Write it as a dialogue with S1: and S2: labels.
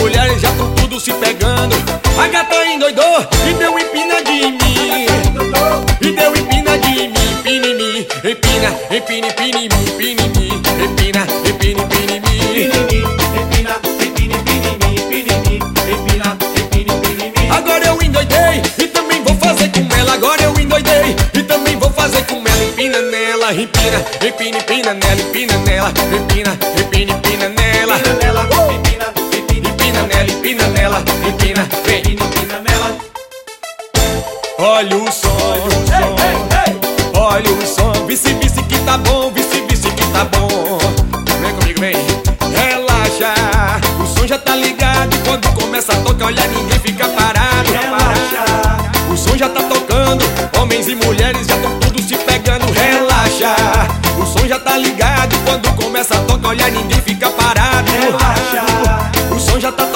S1: mulheres já tão tudo se pegando. A gata endoidou e deu empinadinha em mim. E deu empinadinha em mim. Empina em mim, empina, empina, empina em mim. Empina em mim, empina, empina, empina em mim.
S2: Empina, empina, empina em mim. Empina em mim, empina, empina, empina em mim.
S1: Agora eu endoidei e também vou fazer com ela. Agora eu endoidei e também vou fazer com ela. Empina nela, empina, empina, empina nela. Empina nela, empina, empina, empina nela.
S2: Empina nela, empina, empina,
S1: Empina nela, empina nela, empina, vem.
S2: empina nela.
S1: Olha o som, olha o som. Vice, vice que tá bom, vice, vice que tá bom. Vem comigo, vem. Relaxa, o som já tá ligado. E quando começa a tocar, olha, ninguém fica parado.
S2: Relaxa,
S1: O som já tá tocando, homens e mulheres já tão tudo se pegando. Relaxa, o som já tá ligado. E quando começa a tocar, olha, ninguém fica parado.
S2: relaxa.
S1: O som já tá